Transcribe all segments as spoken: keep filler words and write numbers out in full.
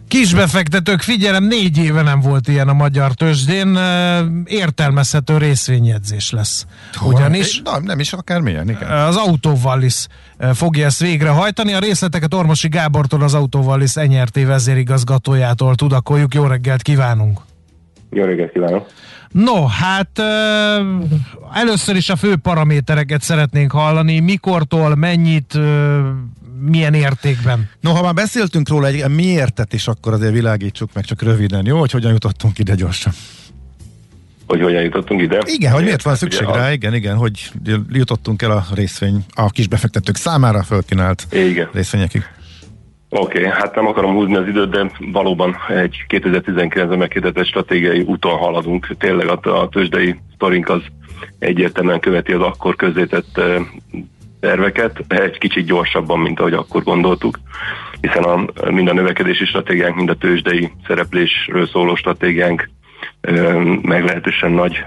Kisbefektetők, figyelem, négy éve nem volt ilyen a magyar tőzsdén, értelmezhető részvényjegyzés lesz. Ugyanis Na, nem is akármilyen, igen. Az Autovallis fogja ezt végrehajtani. A részleteket Ormosi Gábortól, az Autovallis en er té vezérigazgatójától tudakoljuk. Jó reggelt kívánunk! Jó reggelt kívánok! No, hát először is a fő paramétereket szeretnénk hallani. Mikortól, mennyit, milyen értékben? No, ha már beszéltünk róla, egy miértet is akkor azért világítsuk meg csak röviden, jó? Hogy hogyan jutottunk ide gyorsan? Hogy hogyan jutottunk ide? Igen, hogy miért van szükség rá, a... igen, igen, hogy jutottunk el a részvény, a kisbefektetők számára fölkínált igen. részvényekig. Oké, okay, hát nem akarom húzni az időt, de valóban egy kétezer-tizenkilencben meghirdetett stratégiai úton haladunk. Tényleg a, a tőzsdei sztorink az egyértelműen követi az akkor közzétett terveket, egy kicsit gyorsabban, mint ahogy akkor gondoltuk, hiszen a, mind a növekedési stratégiánk, mind a tőzsdei szereplésről szóló stratégiánk meglehetősen nagy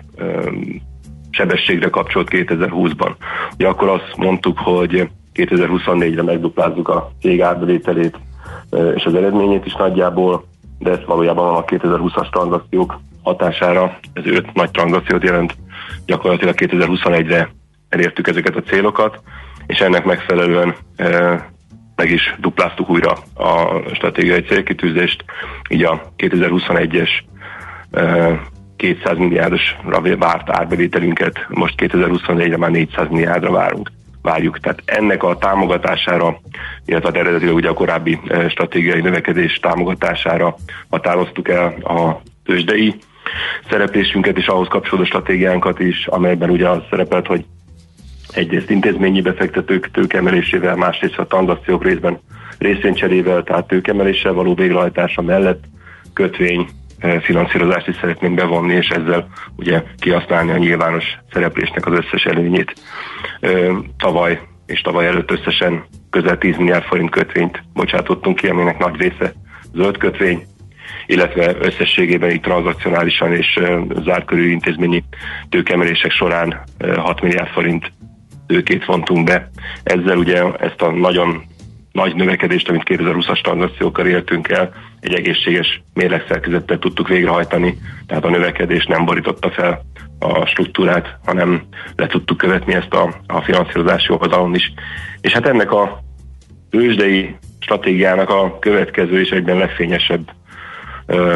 sebességre kapcsolt kétezer-húszban. Ugye akkor azt mondtuk, hogy kétezer-huszonnégyre megduplázzuk a cég árbevételét és az eredményét is nagyjából, de ez valójában a kétezer-húszas tranzakciók hatására, ez öt nagy tranzakciót jelent, gyakorlatilag kétezer-huszonegyre elértük ezeket a célokat, és ennek megfelelően e, meg is dupláztuk újra a stratégiai célkitűzést, így a kétezer-huszonegyes e, kétszáz milliárdosra várt árbevételünket most kétezer-huszonnégyre már négyszáz milliárdra várunk. Várjuk. Tehát ennek a támogatására, illetve az eredetileg ugye a korábbi e, stratégiai növekedés támogatására határoztuk el a tőzsdei szereplésünket és ahhoz kapcsolódó stratégiánkat is, amelyben ugye az szerepelt, hogy egyrészt intézményi befektetők tőkeemelésével, másrészt a tranzakciók részben részvénycserével, tehát tőkeemeléssel való végrehajtása mellett kötvény finanszírozást is szeretnénk bevonni, és ezzel ugye kihasználni a nyilvános szereplésnek az összes előnyét. Tavaly és tavaly előtt összesen közel tíz milliárd forint kötvényt bocsátottunk ki, aminek nagy része zöld kötvény, illetve összességében így tranzakcionálisan és zárt körű intézményi tőkeemelések során hat milliárd forint tőkét vontunk be. Ezzel ugye ezt a nagyon nagy növekedést, amit kétezer-húszas tranzakciókkal értünk el, egy egészséges mérlegszerkezettel tudtuk végrehajtani, tehát a növekedés nem borította fel a struktúrát, hanem le tudtuk követni ezt a, a finanszírozási oldalon is. És hát ennek a tőzsdei stratégiának a következő és egyben legfényesebb ö,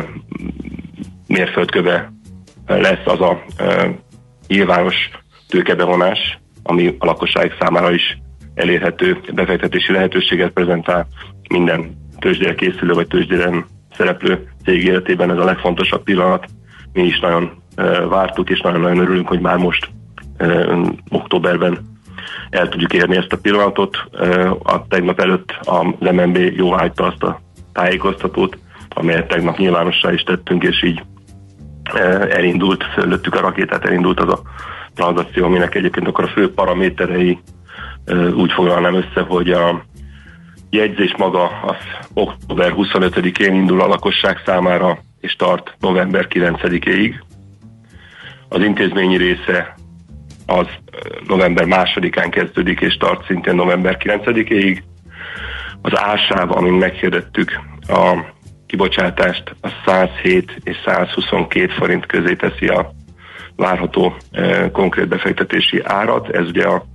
mérföldköve lesz az a ö, nyilvános tőkebevonás, ami a lakosság számára is elérhető befektetési lehetőséget prezentál. Minden tőzsdére készülő vagy tőzsdéren szereplő cég életében ez a legfontosabb pillanat. Mi is nagyon uh, vártuk, és nagyon-nagyon örülünk, hogy már most uh, októberben el tudjuk érni ezt a pillanatot. Uh, a tegnap előtt az em en bé jóváhagyta azt a tájékoztatót, amelyet tegnap nyilvánossá is tettünk, és így uh, elindult, fölöttük a rakétát, elindult az a tranzakció, aminek egyébként akkor a fő paraméterei úgy foglalnám össze, hogy a jegyzés maga az október huszonötödikén indul a lakosság számára, és tart november kilencedikéig. Az intézményi része az november másodikán kezdődik, és tart szintén november kilencedikéig. Az ársáv, amin meghirdettük a kibocsátást, a százhét és százhuszonkettő forint közé teszi a várható eh, konkrét befektetési árat. Ez ugye a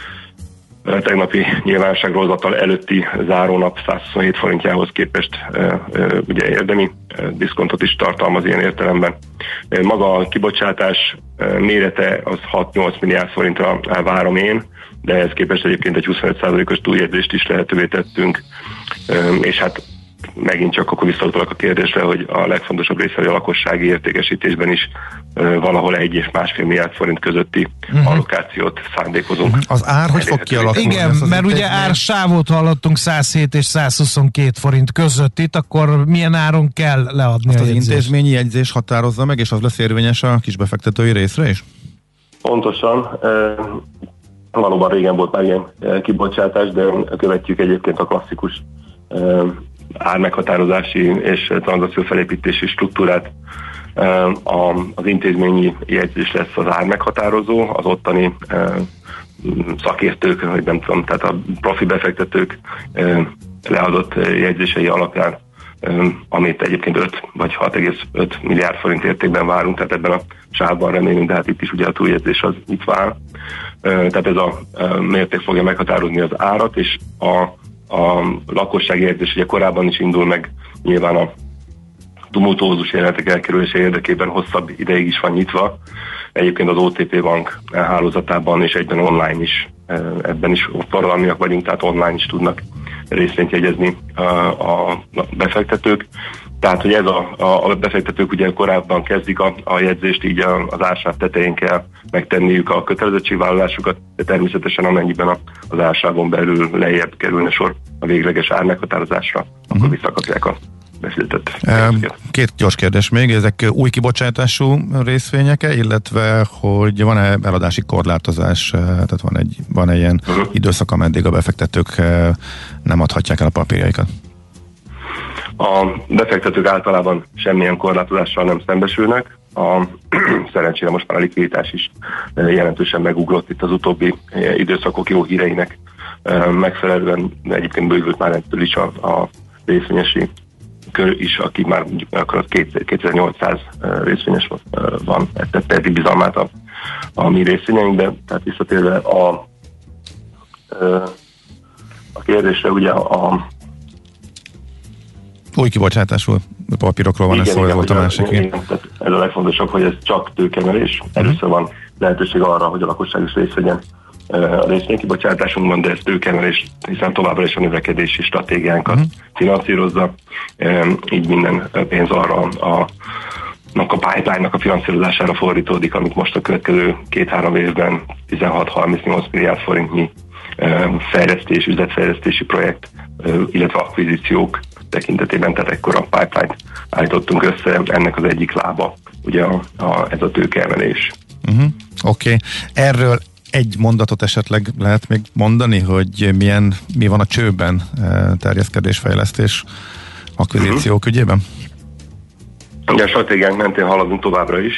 tegnapi nyilvánosságra hozatal előtti zárónap százhuszonhét forintjához képest e, e, ugye érdemi e, diszkontot is tartalmaz ilyen értelemben. E, maga a kibocsátás e, mérete az hat-nyolc milliárd forintra várom én, de ehhez képest egyébként egy huszonöt százalékos túljegyzést is lehetővé tettünk, e, és hát megint csak akkor visszautalak a kérdésre, hogy a legfontosabb része, hogy a lakossági értékesítésben is uh, valahol egy és másfél milliárd forint közötti uh-huh. allokációt szándékozunk. Uh-huh. Az ár hogy fog kialakulni? Igen, mert ugye ársávot hallottunk százhét és százhuszonkettő forint között itt, akkor milyen áron kell leadni azt a az jegyzést? Intézményi jegyzés határozza meg, és az lesz érvényes a kisbefektetői részre is? Pontosan. Uh, valóban régen volt már ilyen uh, kibocsátás, de követjük egyébként a klasszikus uh, ármeghatározási és tranzakció felépítési struktúrát. Az intézményi jegyzés lesz az ármeghatározó, az ottani szakértők, vagy nem tudom, tehát a profi befektetők leadott jegyzései alapján amit egyébként öt vagy hat egész öt milliárd forint értékben várunk, tehát ebben a sávban remélünk, de hát itt is ugye a túljegyzés az itt vár. Tehát ez a mérték fogja meghatározni az árat, és a, a lakossági jegyzés ugye korábban is indul meg, nyilván a tumultuózus jelenetek elkerülése érdekében hosszabb ideig is van nyitva. Egyébként az o té pé Bank hálózatában és egyben online is, ebben is forradalmiak vagyunk, tehát online is tudnak részvényt jegyezni a, a befektetők. Tehát, hogy ez a, a befektetők ugye korábban kezdik a, a jegyzést, így az ársáv tetején kell megtenniük a kötelezettségvállalásukat, de természetesen amennyiben a, az ársávon belül lejjebb kerülne sor a végleges ármeghatározásra, uh-huh. akkor visszakapják a befizetett. Két gyors kérdés még, ezek új kibocsátású részvények-e, illetve hogy van-e eladási korlátozás, tehát van egy, van egy ilyen uh-huh. időszak, ameddig a befektetők nem adhatják el a papírjaikat? A befektetők általában semmilyen korlátozással nem szembesülnek. A, szerencsére most már a likviditás is jelentősen megugrott itt az utóbbi időszakok jó híreinek megfelelően, egyébként bővült már ettől is a, a részvényesi kör is, aki már akkor kétezer-nyolcszáz részvényes van, tette eddig bizalmát a, a mi részvényeinkben. Tehát visszatérve a, a kérdésre, ugye a új kibocsátású papírokról van, igen, ez szó, ez volt a másik. Igen, igen, ez a legfontosabb, hogy ez csak tőkemelés. Először van lehetőség arra, hogy a lakosság is részt vegyen a részvénykibocsátásunkban, de ez tőkemelés, hiszen továbbra is a növekedési stratégiánkat uh-huh. finanszírozza. Így minden pénz arra a a pipeline-nak a finanszírozására fordítódik, amit most a következő két-három évben tizenhat-harmincnyolc milliárd forintnyi fejlesztés, üzletfejlesztési projekt, illetve akvizíciók tekintetében, tehát ekkor a pipeline-t állítottunk össze, ennek az egyik lába, ugye a, a, ez a tőkeemelés. Uh-huh. Oké. Okay. Erről egy mondatot esetleg lehet még mondani, hogy milyen, mi van a csőben terjeszkedésfejlesztés akvizíciók uh-huh. ügyében? Ugye a stratégiánk mentén haladunk továbbra is,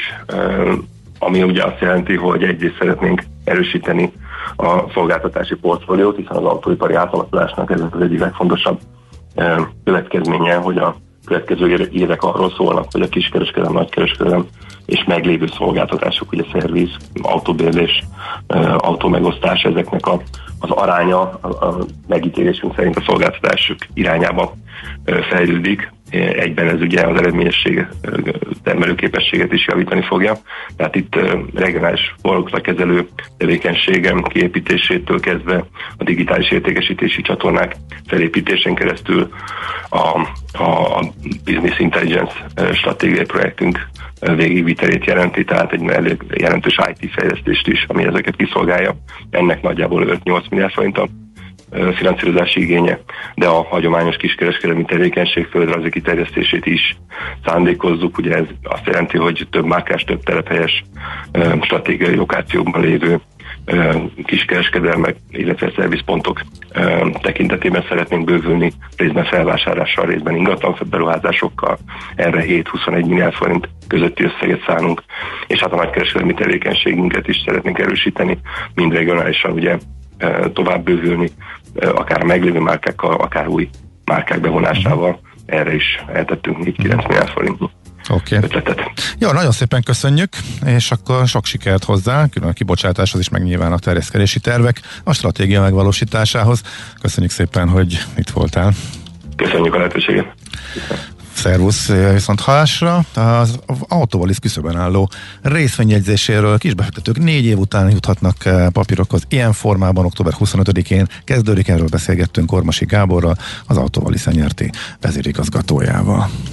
ami ugye azt jelenti, hogy egyrészt szeretnénk erősíteni a szolgáltatási portfóliót, hiszen az autóipari átalakulásnak ez az egyik legfontosabb következménye, hogy a következő évek arról szólnak, hogy a kiskereskedelem, nagykereskedelem és meglévő szolgáltatások, ugye szerviz, autóbérlés, autómegosztás, ezeknek a, az aránya a, a megítélésünk szerint a szolgáltatások irányába fejlődik. Egyben ez ugye az eredményesség termelőképességet is javítani fogja. Tehát itt regionális kezelő tevékenységem kiépítésétől kezdve a digitális értékesítési csatornák felépítésén keresztül a, a Business Intelligence stratégiai projektünk végigvitelét jelenti, tehát egy elég jelentős i té fejlesztést is, ami ezeket kiszolgálja. Ennek nagyjából öt-nyolc milliárd forint a finanszírozási igénye, de a hagyományos kiskereskedelmi tevékenység földrajzi kiterjesztését is szándékozzuk. Ugye ez azt jelenti, hogy több márkás, több telephelyes stratégiai lokációkban lévő kiskereskedelmek, illetve szervizpontok tekintetében szeretnénk bővülni, részben felvásárlással, részben ingatlan beruházásokkal. Erre hét-huszonegy milliárd forint közötti összeget szánunk, és hát a nagykereskedelmi tevékenységünket is szeretnénk erősíteni, mind regionálisan ugye tovább bővülni, akár a meglévő márkákkal, akár új márkák bevonásával. Erre is eltettünk négy-kilenc milliárd forintnyi okay. ötletet. Jó, nagyon szépen köszönjük, és akkor sok sikert hozzá, külön a kibocsátáshoz is, meg nyilván a terjeszkedési tervek a stratégia megvalósításához. Köszönjük szépen, hogy itt voltál. Köszönjük a lehetőséget. Szervusz, viszont hallásra. Az Autovalis küszöbön álló részvényjegyzéséről kisbefektetők négy év után juthatnak papírokhoz ilyen formában. Október huszonötödikén kezdődik, erről beszélgettünk Ormosi Gáborral, az Autovalis en er té vezérigazgatójával.